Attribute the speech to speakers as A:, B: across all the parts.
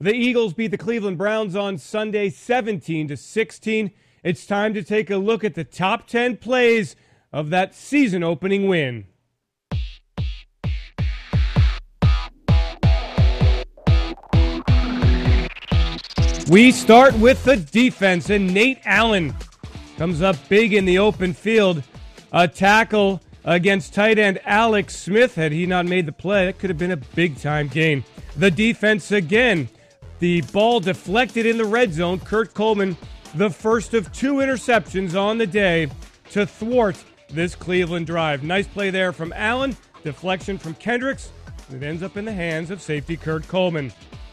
A: The Eagles beat the Cleveland Browns on Sunday 17-16. It's time to take a look at the top 10 plays of that season-opening win. We start with the defense, and Nate Allen comes up big in the open field. A tackle against tight end Alex Smith. Had he not made the play, it could have been a big-time gain. The defense again. The ball deflected in the red zone. Kurt Coleman, the first of 2 interceptions on the day to thwart this Cleveland drive. Nice play there from Allen. Deflection from Kendricks. It ends up in the hands of safety Kurt Coleman.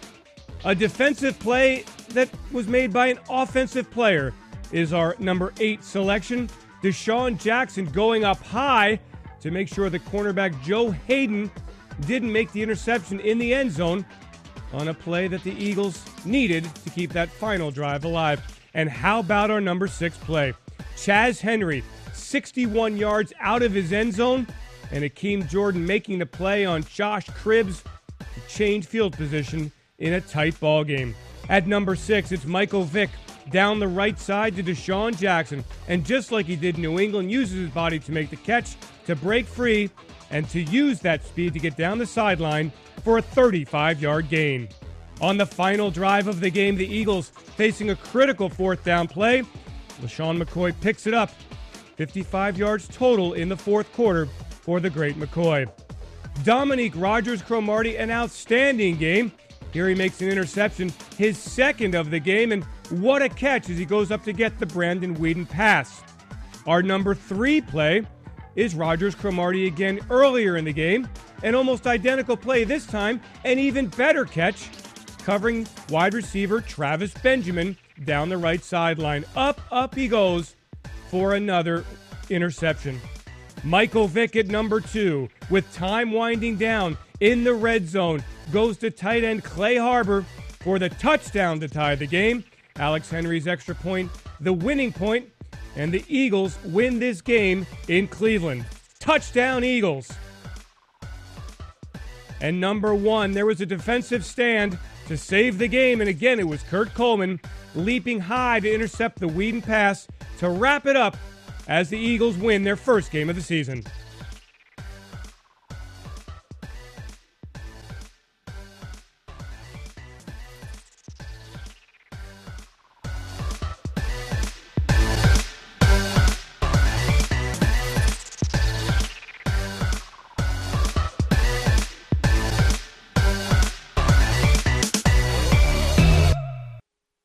A: A defensive play that was made by an offensive player is our number 8 selection. Deshaun Jackson going up high to make sure the cornerback Joe Hayden didn't make the interception in the end zone on a play that the Eagles needed to keep that final drive alive. And how about our number 6 play? Chaz Henry, 61 yards out of his end zone, and Akeem Jordan making the play on Josh Cribbs to change field position in a tight ball game. At number 6, it's Michael Vick down the right side to Deshaun Jackson. And just like he did in New England, uses his body to make the catch, to break free, and to use that speed to get down the sideline for a 35-yard gain. On the final drive of the game, the Eagles facing a critical 4th down play. LaShawn McCoy picks it up. 55 yards total in the 4th quarter for the great McCoy. Dominique Rodgers-Cromartie, an outstanding game. Here he makes an interception, his 2nd of the game, and what a catch as he goes up to get the Brandon Weeden pass. Our number 3 play is Rodgers-Cromartie again earlier in the game. An almost identical play this time, an even better catch, covering wide receiver Travis Benjamin down the right sideline. Up he goes for another interception. Michael Vick at number 2, with time winding down in the red zone, goes to tight end Clay Harbor for the touchdown to tie the game. Alex Henry's extra point, the winning point, and the Eagles win this game in Cleveland. Touchdown, Eagles. And number 1, there was a defensive stand to save the game, and again it was Kurt Coleman leaping high to intercept the Weeden pass to wrap it up as the Eagles win their first game of the season.